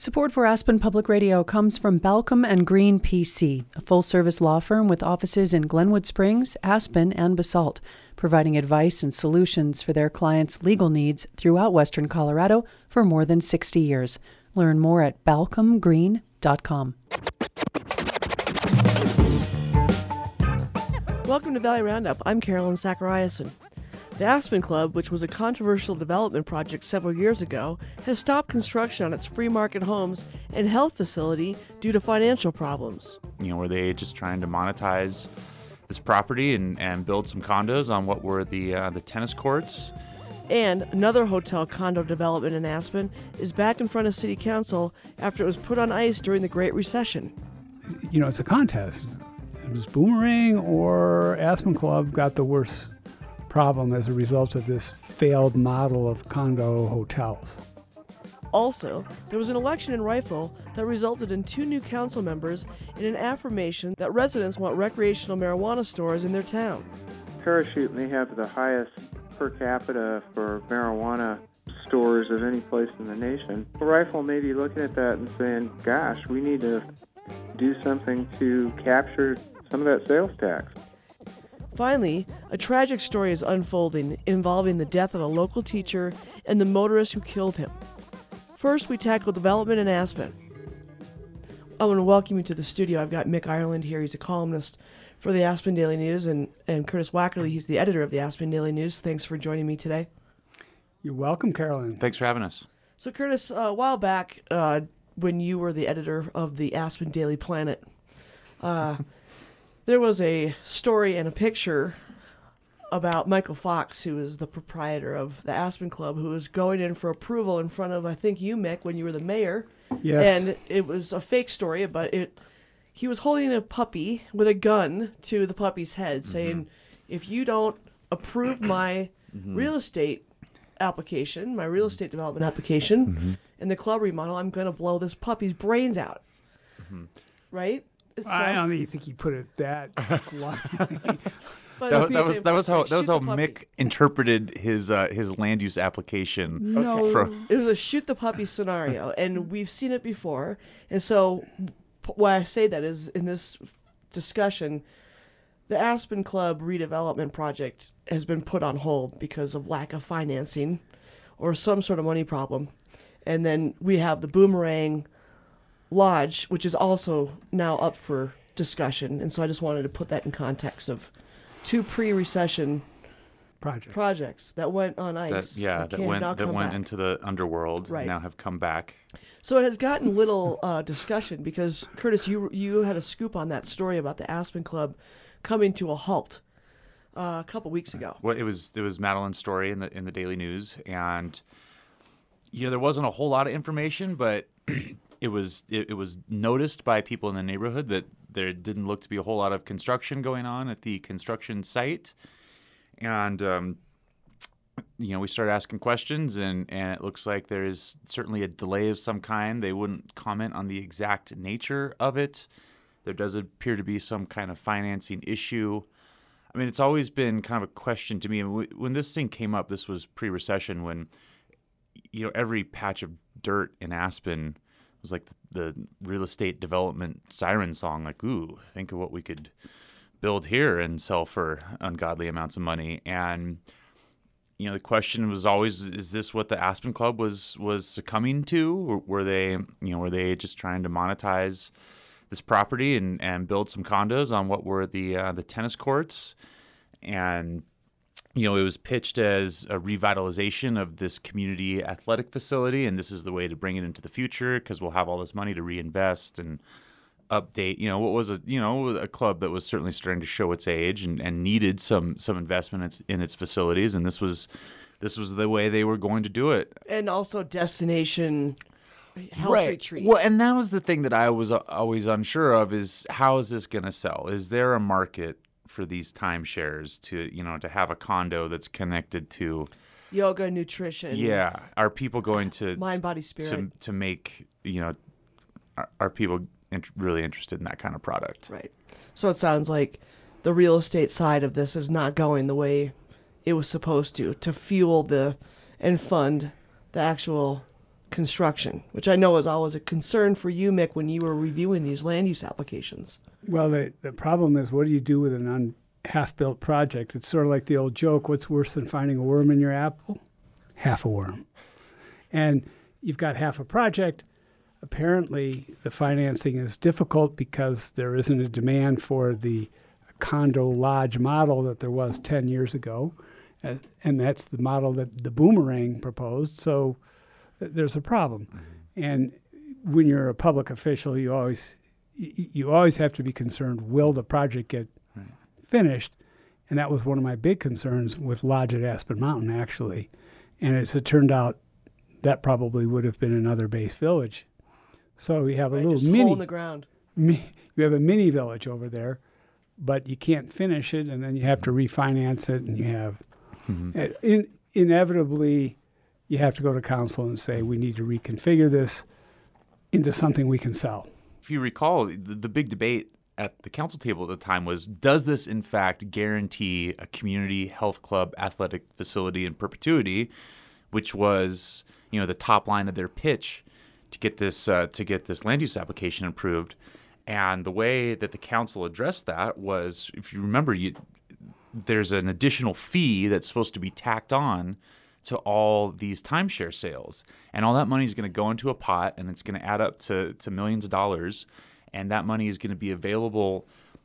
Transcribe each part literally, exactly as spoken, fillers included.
Support for Aspen Public Radio comes from Balcom and Green P C, a full-service law firm with offices in Glenwood Springs, Aspen, and Basalt, providing advice and solutions for their clients' legal needs throughout Western Colorado for more than sixty years. Learn more at balcom green dot com. Welcome to Valley Roundup. I'm Carolyn Zachariason. The Aspen Club, which was a controversial development project several years ago, has stopped construction on its free market homes and health facility due to financial problems. You know, were they just trying to monetize this property and, and build some condos on what were the uh, the tennis courts? And another hotel condo development in Aspen is back in front of City Council after it was put on ice during the Great Recession. You know, it's a contest. It was Boomerang or Aspen Club got the worst problem as a result of this failed model of condo hotels. Also, there was an election in Rifle that resulted in two new council members and an affirmation that residents want recreational marijuana stores in their town. Parachute may have the highest per capita for marijuana stores of any place in the nation. Rifle may be looking at that and saying, gosh, we need to do something to capture some of that sales tax. Finally, a tragic story is unfolding involving the death of a local teacher and the motorist who killed him. First, we tackle development in Aspen. I want to welcome you to the studio. I've got Mick Ireland here. He's a columnist for the Aspen Daily News, and, and Curtis Wackerly, he's the editor of the Aspen Daily News. Thanks for joining me today. You're welcome, Carolyn. Thanks for having us. So, Curtis, uh, a while back, uh, when you were the editor of the Aspen Daily Planet, uh, there was a story and a picture about Michael Fox, who is the proprietor of the Aspen Club, who was going in for approval in front of, I think, you, Mick, when you were the mayor. Yes. And it was a fake story, but it he was holding a puppy with a gun to the puppy's head, mm-hmm. saying, if you don't approve my mm-hmm. real estate application, my real estate development application, mm-hmm. in the club remodel, I'm going to blow this puppy's brains out. Mm-hmm. Right? So, I don't even think he put it that bluntly. That, that was that was how that was how Mick interpreted his uh, his land use application. No, from... it was a shoot the puppy scenario, and we've seen it before. And so, why I say that is in this discussion, the Aspen Club redevelopment project has been put on hold because of lack of financing or some sort of money problem. And then we have the Boomerang Lodge, which is also now up for discussion. And so I just wanted to put that in context of two pre-recession projects, projects that went on ice. That, yeah, that went that went back. into the underworld right. and now have come back. So it has gotten little uh, discussion because, Curtis, you you had a scoop on that story about the Aspen Club coming to a halt uh, a couple weeks ago. Well, it was it was Madeline's story in the in the Daily News, and you know there wasn't a whole lot of information, but it was it, it was noticed by people in the neighborhood that there didn't look to be a whole lot of construction going on at the construction site, and um, you know we started asking questions, and, and it looks like there is certainly a delay of some kind. They wouldn't comment on the exact nature of it. There does appear to be some kind of financing issue. I mean, it's always been kind of a question to me. When this thing came up, this was pre-recession, when you know every patch of dirt in Aspen was like the, the real estate development siren song, like, ooh, think of what we could build here and sell for ungodly amounts of money. And, you know, the question was always, is this what the Aspen Club was was succumbing to? Or were they, you know, were they just trying to monetize this property and, and build some condos on what were the uh, the tennis courts? And you know, it was pitched as a revitalization of this community athletic facility, and this is the way to bring it into the future because we'll have all this money to reinvest and update. You know, what was a you know a club that was certainly starting to show its age and, and needed some some investment in its, in its facilities, and this was this was the way they were going to do it. And also destination health right. retreat. Well, and that was the thing that I was always unsure of: is how is this going to sell? Is there a market for these timeshares to, you know, to have a condo that's connected to yoga, nutrition? Yeah. Are people going to mind, body, spirit to, to make, you know, are, are people in, really interested in that kind of product? Right. So it sounds like the real estate side of this is not going the way it was supposed to, to fuel the and fund the actual construction, which I know is always a concern for you, Mick, when you were reviewing these land use applications. Well, the, the problem is, what do you do with an un, half-built project? It's sort of like the old joke, what's worse than finding a worm in your apple? Half a worm. And you've got half a project. Apparently, the financing is difficult because there isn't a demand for the condo lodge model that there was ten years ago. Uh, and that's the model that the Boomerang proposed. So th- there's a problem. Mm-hmm. And when you're a public official, you always y- you always have to be concerned, will the project get right. finished? And that was one of my big concerns with Lodge at Aspen Mountain, actually. And as it turned out, that probably would have been another base village. So you have a right, little just mini hole in the ground. Mi- you have a mini village over there, but you can't finish it, and then you have to refinance it, and you have mm-hmm. uh, in, inevitably you have to go to council and say we need to reconfigure this into something we can sell. If you recall, the, the big debate at the council table at the time was, does this in fact guarantee a community health club athletic facility in perpetuity, which was, you know, the top line of their pitch to get this uh, to get this land use application approved. And the way that the council addressed that was, if you remember, you, there's an additional fee that's supposed to be tacked on to all these timeshare sales. And all that money is going to go into a pot, and it's going to add up to, to millions of dollars. And that money is going to be available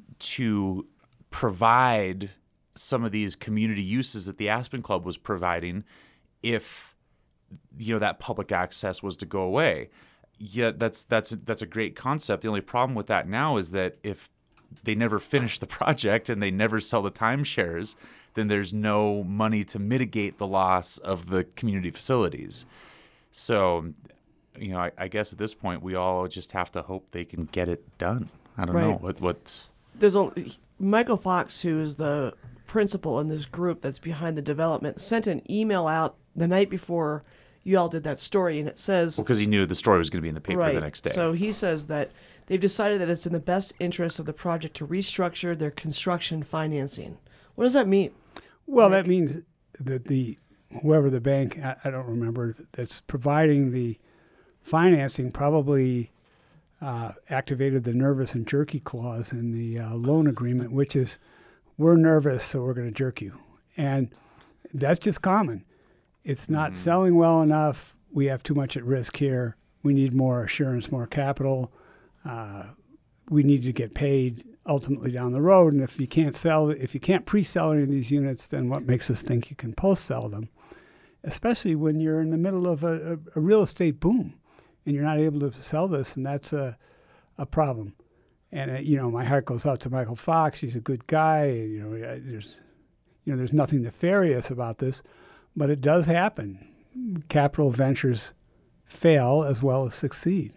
to provide some of these community uses that the Aspen Club was providing if, you know, that public access was to go away. Yeah, that's that's that's a great concept. The only problem with that now is that if they never finish the project and they never sell the timeshares, then there's no money to mitigate the loss of the community facilities. So, you know, I, I guess at this point we all just have to hope they can get it done. I don't right. know what what's. There's a Michael Fox, who is the principal in this group that's behind the development, sent an email out the night before you all did that story, and it says... Well, because he knew the story was going to be in the paper right. the next day. So he says that they've decided that it's in the best interest of the project to restructure their construction financing. What does that mean? Well, Rick? That means that the whoever the bank, I, I don't remember, that's providing the financing probably uh, activated the nervous and jerky clause in the uh, loan agreement, which is, we're nervous, so we're going to jerk you. And that's just common. It's not mm-hmm. selling well enough. We have too much at risk here. We need more assurance, more capital. Uh, we need to get paid ultimately down the road. And if you can't sell, if you can't pre-sell any of these units, then what makes us think you can post-sell them? Especially when you're in the middle of a, a, a real estate boom, and you're not able to sell this, and that's a a problem. And uh, you know, my heart goes out to Michael Fox. He's a good guy. You know, there's you know, there's nothing nefarious about this. But it does happen. Capital ventures fail as well as succeed.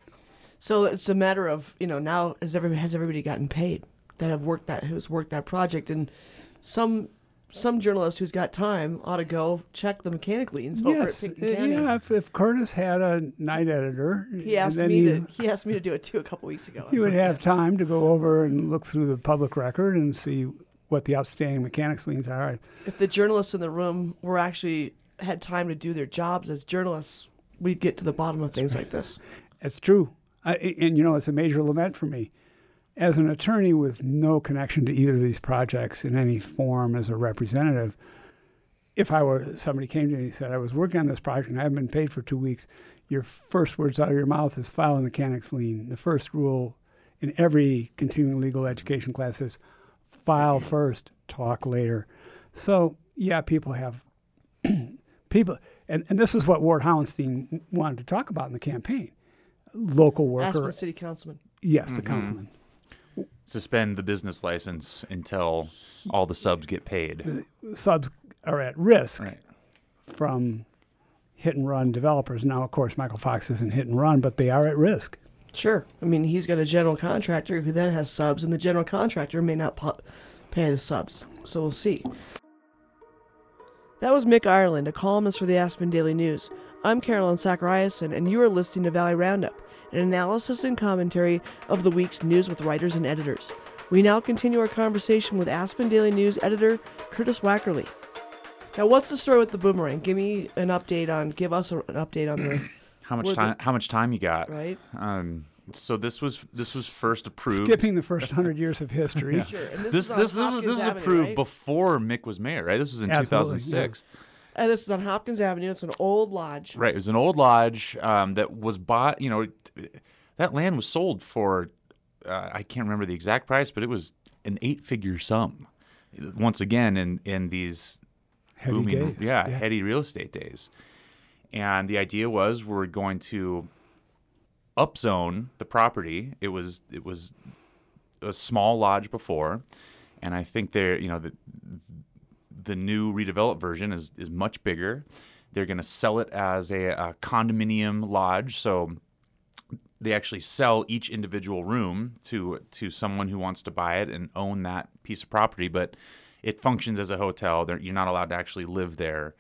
So it's a matter of, you know, now has everybody, has everybody gotten paid that have worked that who's worked that project, and some some journalist who's got time ought to go check the mechanic liens over yes. at Pinckney County. Yeah, if, if Curtis had a night editor, he asked me he, to he asked me to do it too a couple weeks ago. He would have time to go over and look through the public record and see what the outstanding mechanics liens are. If the journalists in the room were actually had time to do their jobs as journalists, we'd get to the bottom of things like this. It's true. I, and, you know, it's a major lament for me. As an attorney with no connection to either of these projects in any form as a representative, if I were, somebody came to me and said, I was working on this project and I haven't been paid for two weeks, your first words out of your mouth is file a mechanics lien. The first rule in every continuing legal education class is file first, talk later. So, yeah, people have, people, and, and this is what Ward Hollenstein wanted to talk about in the campaign. Local worker. Aspen City Councilman. Yes, the mm-hmm. councilman. Suspend the business license until all the subs get paid. The subs are at risk right. from hit-and-run developers. Now, of course, Michael Fox isn't hit-and-run, but they are at risk. Sure. I mean, he's got a general contractor who then has subs, and the general contractor may not po- pay the subs. So we'll see. That was Mick Ireland, a columnist for the Aspen Daily News. I'm Carolyn Zachariason, and you are listening to Valley Roundup, an analysis and commentary of the week's news with writers and editors. We now continue our conversation with Aspen Daily News editor Curtis Wackerly. Now, what's the story with the Boomerang? Give me an update on, give us a, an update on the how much Were time? the- How much time you got? right? Um, so this was this was first approved. Skipping the first hundred years of history. Sure. And this, This is on this this was, Hopkins this was Avenue, approved right? before Mick was mayor, right? This was in two Absolutely, thousand six. And this is on Hopkins Avenue. It's an old lodge. Right. It was an old lodge um, that was bought. You know, that land was sold for uh, I can't remember the exact price, but it was an eight-figure sum. Once again, in in these Heady booming, days. yeah, Yeah. heady real estate days. And the idea was we're going to upzone the property. It was it was a small lodge before, and I think they're you know the the new redeveloped version is is much bigger. They're going to sell it as a, a condominium lodge, so they actually sell each individual room to to someone who wants to buy it and own that piece of property, but it functions as a hotel. They're, you're not allowed to actually live there,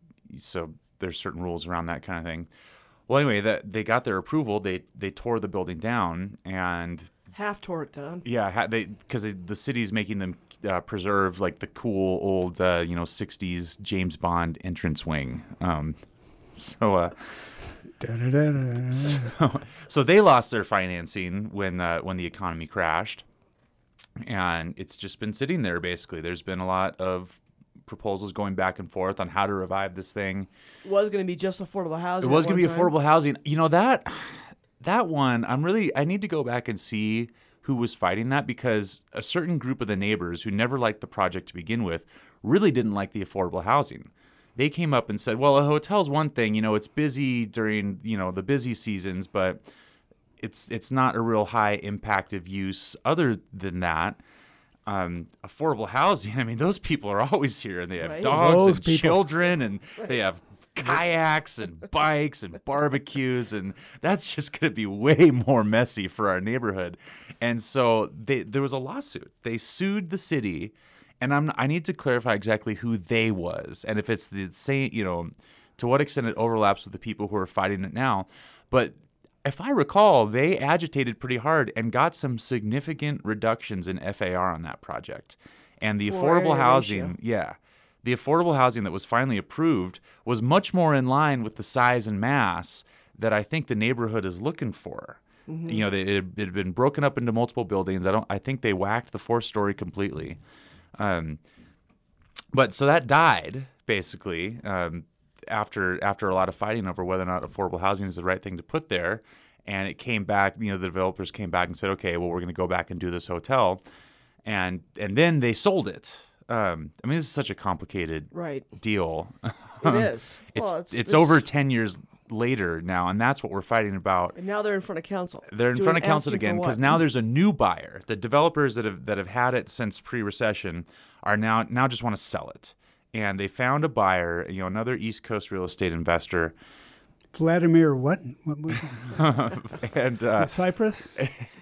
so there's certain rules around that kind of thing. Well, anyway, that they got their approval. They they tore the building down, and Half tore it down. yeah, ha- they because the city's making them uh, preserve like the cool old uh, you know sixties James Bond entrance wing. Um, so. Uh, Da-da-da-da-da. So, so they lost their financing when uh, when the economy crashed, and it's just been sitting there basically. There's been a lot of proposals going back and forth on how to revive this thing. It was going to be just affordable housing. It was at going to be one time. affordable housing. You know that that one, I'm really I need to go back and see who was fighting that, because a certain group of the neighbors who never liked the project to begin with really didn't like the affordable housing. They came up and said, well, a hotel's one thing, you know, it's busy during, you know, the busy seasons, but it's it's not a real high impact of use. Other than that, um, affordable housing, I mean, those people are always here, and they have Right. dogs Those and people. children, and they have kayaks and bikes and barbecues, and that's just going to be way more messy for our neighborhood. And so they, there was a lawsuit. They sued the city. And I'm, I need to clarify exactly who they was, and if it's the same, you know, to what extent it overlaps with the people who are fighting it now. But if I recall, they agitated pretty hard and got some significant reductions in F A R on that project. And the For affordable area housing, ratio. yeah, the affordable housing that was finally approved was much more in line with the size and mass that I think the neighborhood is looking for. Mm-hmm. You know, they, it, it had been broken up into multiple buildings. I don't. I think they whacked the fourth story completely. Um, but so that died basically um, after after a lot of fighting over whether or not affordable housing is the right thing to put there, and it came back. You know, the developers came back and said, okay, well, we're going to go back and do this hotel, and and then they sold it. Um, I mean, this is such a complicated Right. deal. It is. It's, Well, it's over ten years later now, and that's what we're fighting about. And now they're in front of council. They're in Doing- front of council asking for again because what? now there's a new buyer. The developers that have that have had it since pre-recession are now now just want to sell it, and they found a buyer. You know, another East Coast real estate investor, Vladimir, what? what was it? and uh, Cyprus?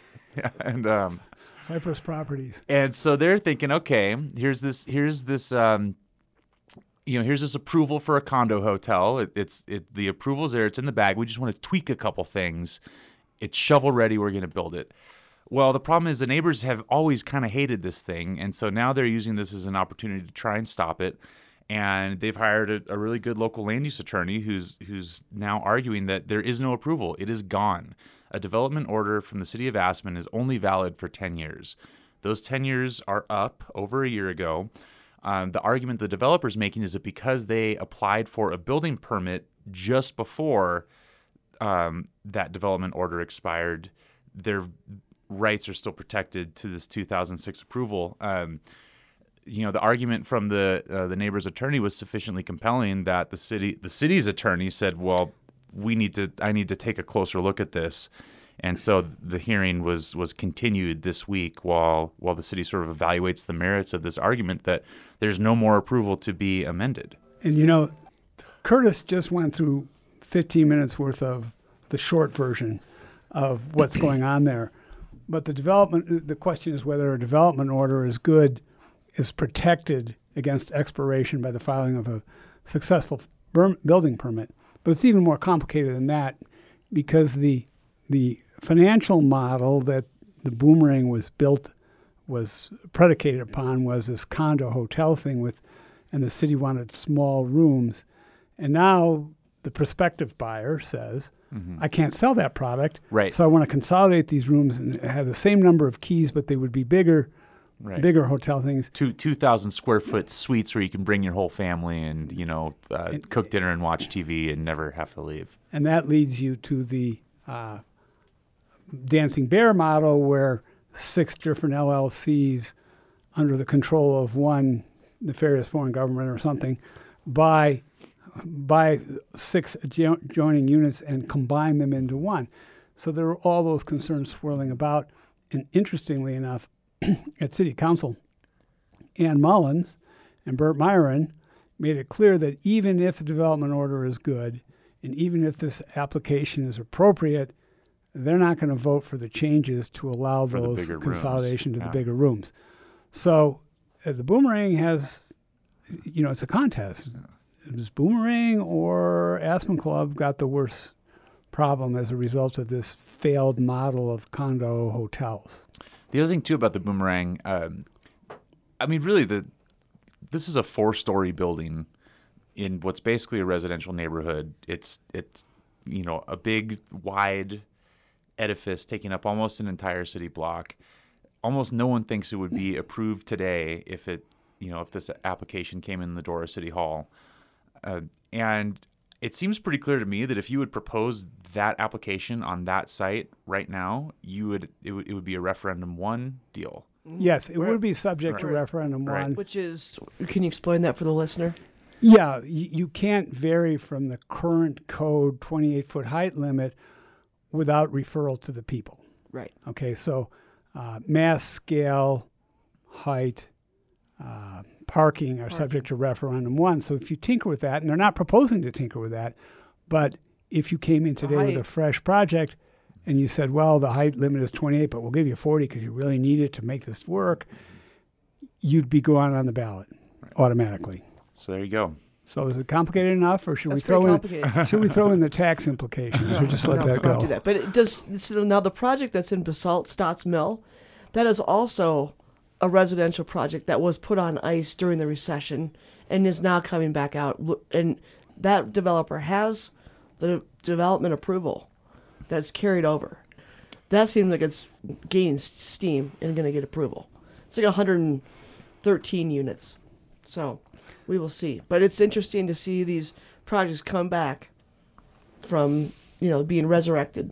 and um, Cyprus Properties. and so they're thinking, okay, here's this here's this. Um, You know, here's this approval for a condo hotel. It, it's it, the approval's there. It's in the bag. We just want to tweak a couple things. It's shovel ready. We're going to build it. Well, the problem is the neighbors have always kind of hated this thing, and so now they're using this as an opportunity to try and stop it. And they've hired a, a really good local land use attorney who's who's now arguing that there is no approval. It is gone. A development order from the city of Aspen is only valid for ten years. Those ten years are up over a year ago. Um, the argument the developer's making is that because they applied for a building permit just before um, that development order expired, their rights are still protected to this two thousand six approval. Um, you know, the argument from the uh, the neighbor's attorney was sufficiently compelling that the city the city's attorney said, "Well, we need to. I need to take a closer look at this." And so the hearing was was continued this week while while the city sort of evaluates the merits of this argument that there's no more approval to be amended. And you know, Curtis just went through fifteen minutes worth of the short version of what's going on there. But the development, the question is whether a development order is good, is protected against expiration by the filing of a successful burm- building permit. But it's even more complicated than that, because the the financial model that the Boomerang was built, was predicated upon, was this condo hotel thing with, and the city wanted small rooms. And now the prospective buyer says, Mm-hmm. I can't sell that product. Right. So I want to consolidate these rooms and have the same number of keys, but they would be bigger, Right. bigger hotel things. Two two thousand square foot suites where you can bring your whole family and you know uh, And- cook dinner and watch T V and never have to leave. And that leads you to the uh, Dancing Bear model, where six different L L Cs under the control of one nefarious foreign government or something buy buy six adjo- adjoining units and combine them into one. So there are all those concerns swirling about. And interestingly enough, at City Council, Ann Mullins and Burt Myron made it clear that even if the development order is good and even if this application is appropriate, they're not going to vote for the changes to allow For the those bigger rooms. consolidation to Yeah. the bigger rooms. So uh, the Boomerang has, you know, it's a contest. It was Boomerang or Aspen Club got the worst problem as a result of this failed model of condo hotels. The other thing too about the Boomerang, um, I mean, really, the this is a four-story building in what's basically a residential neighborhood. It's it's you know a big, wide edifice taking up almost an entire city block. Almost no one thinks it would be approved today if it you know if this application came in the door of City Hall, uh, and it seems pretty clear to me that if you would propose that application on that site right now, you would it would, it would be a referendum one deal. Yes, it Right. would be subject to Right. referendum Right. one. Which is, can you explain that for the listener? Yeah, you, you can't vary from the current code twenty-eight foot height limit without referral to the people. Right. Okay, so uh, mass, scale, height, uh, parking are subject to referendum one. So if you tinker with that, and they're not proposing to tinker with that, but if you came in today with a height. fresh project and you said, well, the height limit is twenty-eight, but we'll give you forty because you really need it to make this work, you'd be going on the ballot automatically. So there you go. So is it complicated enough, or should That's we throw pretty in complicated. should we throw in the tax implications, or just let No, that let's go? not do that. But it does. So now the project that's in Basalt Stotts Mill, that is also a residential project that was put on ice during the recession and is now coming back out. Lo- And that developer has the development approval that's carried over. That seems like it's gaining steam and going to get approval. It's like one hundred thirteen units. So we will see. But it's interesting to see these projects come back from, you know, being resurrected.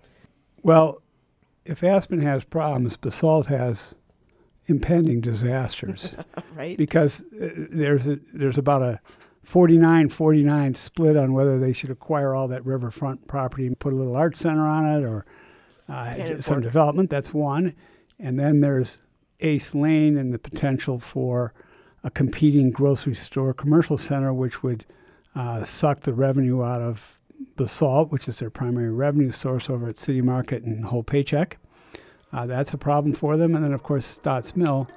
Well, if Aspen has problems, Basalt has impending disasters Right? because uh, there's a, there's about a forty-nine forty-nine split on whether they should acquire all that riverfront property and put a little art center on it or uh, Cannon some Fork. development. That's one. And then there's Ace Lane and the potential for a competing grocery store commercial center, which would uh, suck the revenue out of Basalt, which is their primary revenue source over at City Market and Whole Paycheck. Uh, that's a problem for them. And then, of course, Stotts Mill.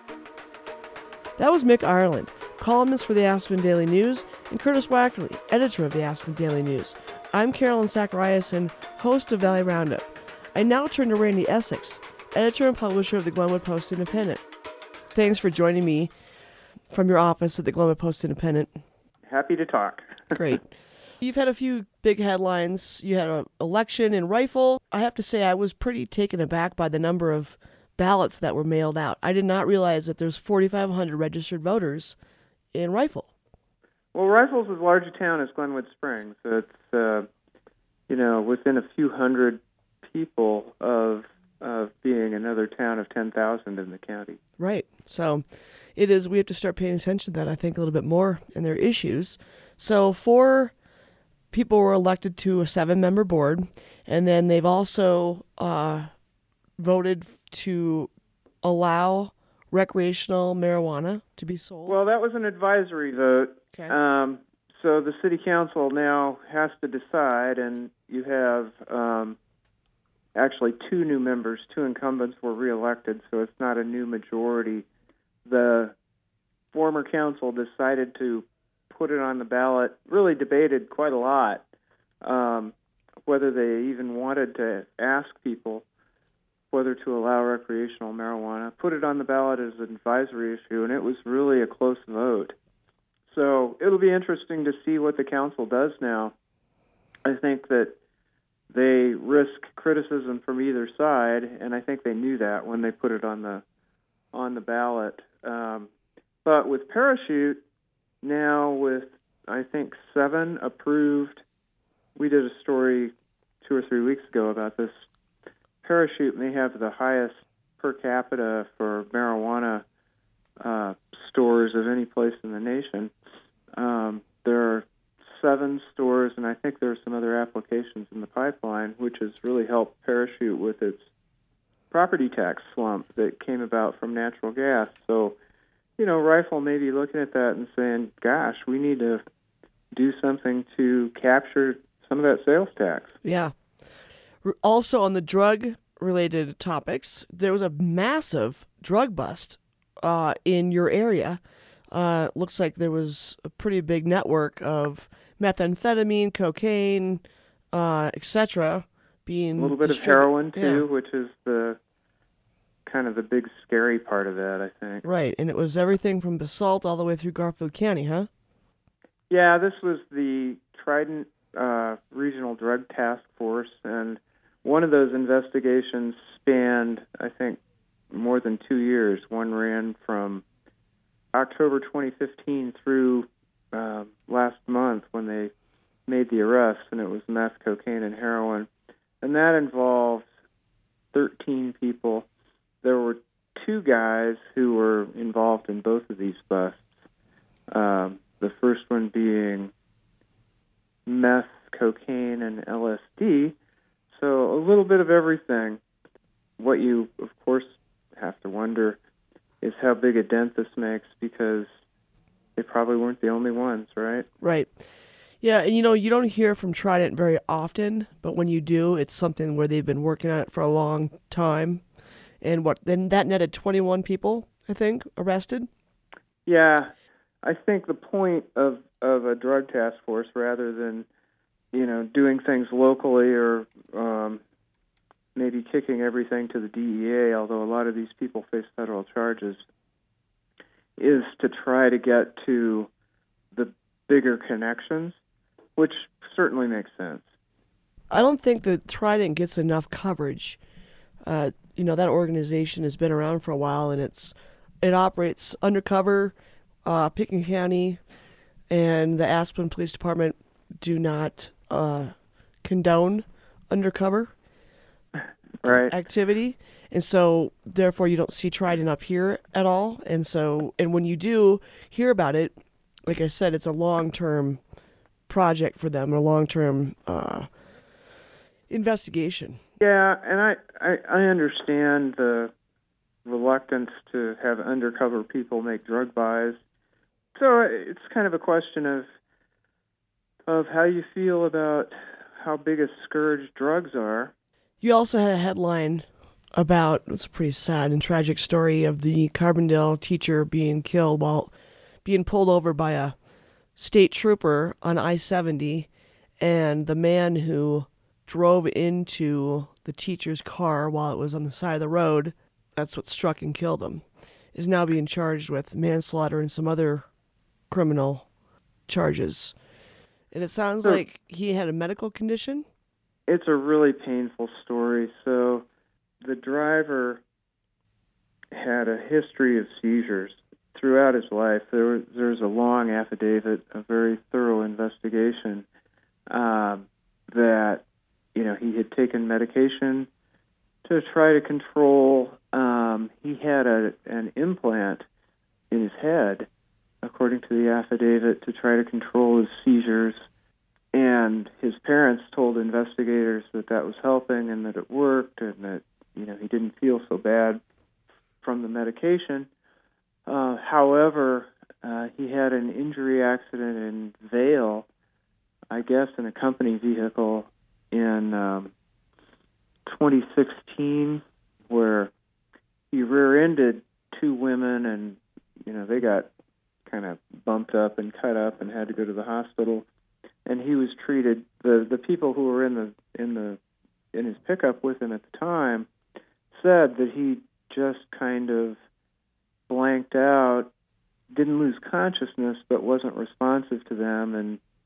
That was Mick Ireland, columnist for the Aspen Daily News, and Curtis Wackerly, editor of the Aspen Daily News. I'm Carolyn Zachariason, host of Valley Roundup. I now turn to Randy Essex, editor and publisher of the Glenwood Post Independent. Thanks for joining me from your office at the Glenwood Post Independent. Happy to talk. Great. You've had a few big headlines. You had an election in Rifle. I have to say I was pretty taken aback by the number of ballots that were mailed out. I did not realize that there's forty-five hundred registered voters in Rifle. Well, Rifle's as large a town as Glenwood Springs. It's, uh, you know, within a few hundred people of of being another town of ten thousand in the county. Right. So it is, we have to start paying attention to that, I think, a little bit more in their issues. So four people were elected to a seven-member board, and then they've also uh, voted to allow recreational marijuana to be sold. Well, that was an advisory vote. Okay. Um, so the city council now has to decide, and you have um, actually two new members. Two incumbents were reelected, so it's not a new majority. The former council decided to put it on the ballot, really debated quite a lot um, whether they even wanted to ask people whether to allow recreational marijuana, put it on the ballot as an advisory issue, and it was really a close vote. So it'll be interesting to see what the council does now. I think that they risk criticism from either side, and I think they knew that when they put it on the on the ballot. Um, but with Parachute, now with, I think, seven approved, we did a story two or three weeks ago about this. Parachute may have the highest per capita for marijuana uh, stores of any place in the nation. Um, there are seven stores, and I think there are some other applications in the pipeline, which has really helped Parachute with its property tax slump that came about from natural gas. So, you know, Rifle may be looking at that and saying, gosh, we need to do something to capture some of that sales tax. Yeah. Also, on the drug-related topics, there was a massive drug bust uh, in your area. Uh, looks like there was a pretty big network of methamphetamine, cocaine, uh, et cetera, being a little bit distribu- of heroin too, yeah. which is the kind of the big scary part of that, I think. Right, and it was everything from Basalt all the way through Garfield County, huh? Yeah, this was the Trident uh, Regional Drug Task Force, and one of those investigations spanned, I think, more than two years. One ran from October twenty fifteen through uh, last month when they made the arrest, and it was meth, cocaine, and heroin. And that involved thirteen people. There were two guys who were involved in both of these busts. Um, the first one being meth, cocaine, and L S D. So a little bit of everything. What you, of course, have to wonder is how big a dent this makes, because they probably weren't the only ones, right? Right. Yeah, and you know, you don't hear from Trident very often, but when you do, it's something where they've been working on it for a long time. And what then that netted twenty-one people, I think, arrested? Yeah. I think the point of, of a drug task force, rather than, you know, doing things locally or um, maybe kicking everything to the D E A, although a lot of these people face federal charges, is to try to get to the bigger connections, which certainly makes sense. I don't think that Trident gets enough coverage. Uh, you know, that organization has been around for a while, and it's it operates undercover. Uh, Pickens County and the Aspen Police Department do not uh, condone undercover right. activity, and so therefore you don't see Trident up here at all. And so, and when you do hear about it, like I said, it's a long-term project for them, a long-term uh, investigation. Yeah, and I, I, I understand the reluctance to have undercover people make drug buys. So it's kind of a question of of how you feel about how big a scourge drugs are. You also had a headline about, it's a pretty sad and tragic story of the Carbondale teacher being killed while being pulled over by a state trooper on I seventy, and the man who drove into the teacher's car while it was on the side of the road, that's what struck and killed him, is now being charged with manslaughter and some other criminal charges. And it sounds so, like he had a medical condition? It's a really painful story. So the driver had a history of seizures throughout his life. There was, there's a long affidavit, a very thorough investigation um, that, you know, he had taken medication to try to control. Um, he had a, an implant in his head, according to the affidavit, to try to control his seizures. And his parents told investigators that that was helping and that it worked and that, you know, he didn't feel so bad from the medication. Uh, however, uh, he had an injury accident in Vail, I guess in a company vehicle in um, twenty sixteen, where he rear-ended two women and, you know, they got kind of bumped up and cut up and had to go to the hospital. And he was treated. The the people who were in the in the in his pickup with him at the time said that he just kind of blanked out, didn't lose consciousness, but wasn't responsive to them, and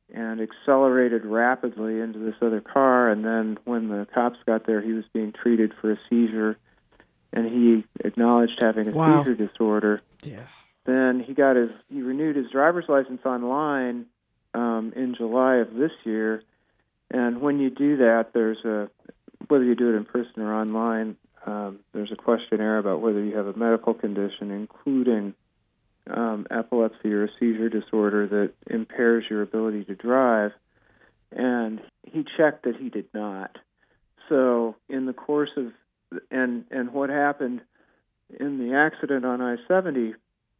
and accelerated rapidly into this other car. And then when the cops got there, he was being treated for a seizure, and he acknowledged having a Wow. seizure disorder. Yeah. Then he got his he renewed his driver's license online um, in July of this year. And when you do that, there's a whether you do it in person or online, um, there's a questionnaire about whether you have a medical condition, including um, epilepsy or a seizure disorder that impairs your ability to drive. And he checked that he did not. So in the course of and and what happened in the accident on I seventy,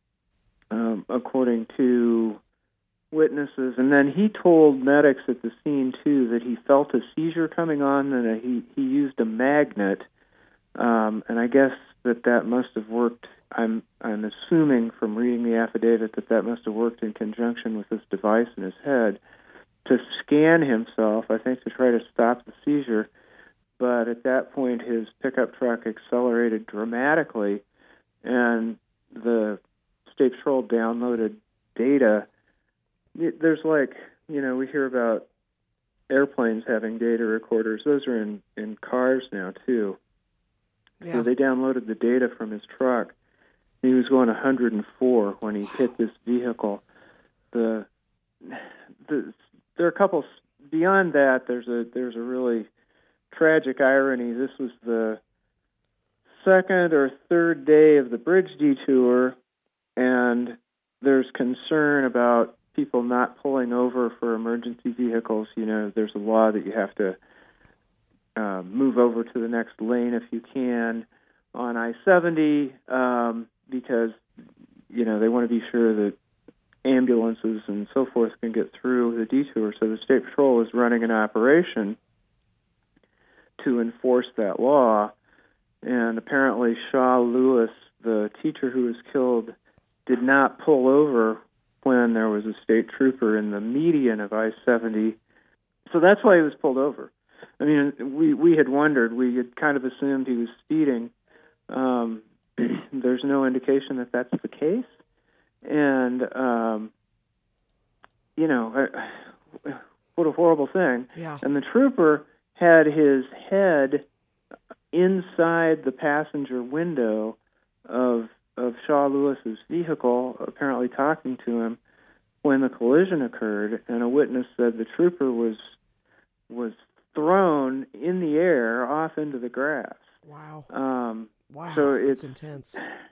um, according to witnesses, and then he told medics at the scene too that he felt a seizure coming on, and he he used a magnet, um, and I guess that that must have worked. I'm I'm assuming from reading the affidavit that that must have worked in conjunction with this device in his head to scan himself, I think, to try to stop the seizure. But at that point, his pickup truck accelerated dramatically, and the State Patrol downloaded data. There's like, you know, we hear about airplanes having data recorders. Those are in, in cars now, too. Yeah. So they downloaded the data from his truck. He was going one hundred four when he hit this vehicle. The, the there are a couple beyond that. There's a there's a really tragic irony. This was the second or third day of the bridge detour, and there's concern about people not pulling over for emergency vehicles. You know, there's a law that you have to uh, move over to the next lane if you can on I seventy um, because, you know, they want to be sure that ambulances and so forth can get through the detour. So the State Patrol is running an operation to enforce that law. And apparently Shaw Lewis, the teacher who was killed, did not pull over when there was a state trooper in the median of I seventy. So that's why he was pulled over. I mean, we, we had wondered, we had kind of assumed he was speeding. Um, there's no indication that that's the case. And, um, you know, what a horrible thing. Yeah. And the trooper had his head inside the passenger window of of Shaw Lewis's vehicle, apparently talking to him when the collision occurred, and a witness said the trooper was was thrown in the air off into the grass. Wow. Um, Wow. so it's it's intense.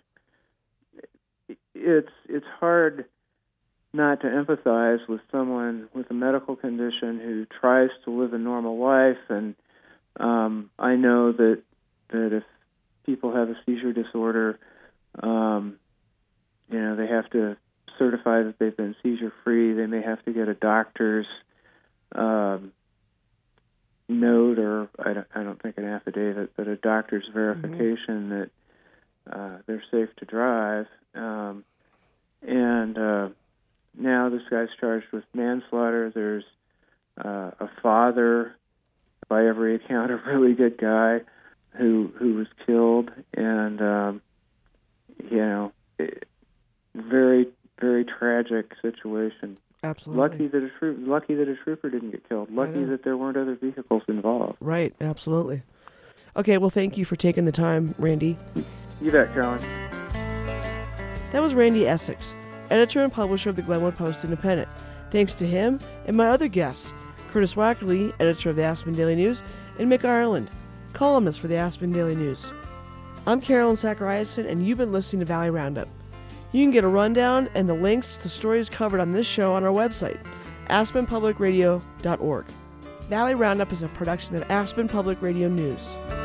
It's it's hard not to empathize with someone with a medical condition who tries to live a normal life, and um, I know that that if people have a seizure disorder, um, you know, they have to certify that they've been seizure-free. They may have to get a doctor's um, note, or I don't, I don't think an affidavit, but a doctor's verification mm-hmm. that uh, they're safe to drive. Um, and uh, now this guy's charged with manslaughter. There's uh, a father, by every account, a really good guy who who was killed, and um, you know, it, very very tragic situation. Absolutely. Lucky that a troop, lucky that a trooper didn't get killed. Lucky that there weren't other vehicles involved. Right. Absolutely. Okay. Well, thank you for taking the time, Randy. You bet, Carolyn. That was Randy Essex, editor and publisher of the Glenwood Post-Independent. Thanks to him and my other guests, Curtis Wackerly, editor of the Aspen Daily News, and Mick Ireland, columnist for the Aspen Daily News. I'm Carolyn Zachariason, and you've been listening to Valley Roundup. You can get a rundown and the links to stories covered on this show on our website, aspen public radio dot org. Valley Roundup is a production of Aspen Public Radio News.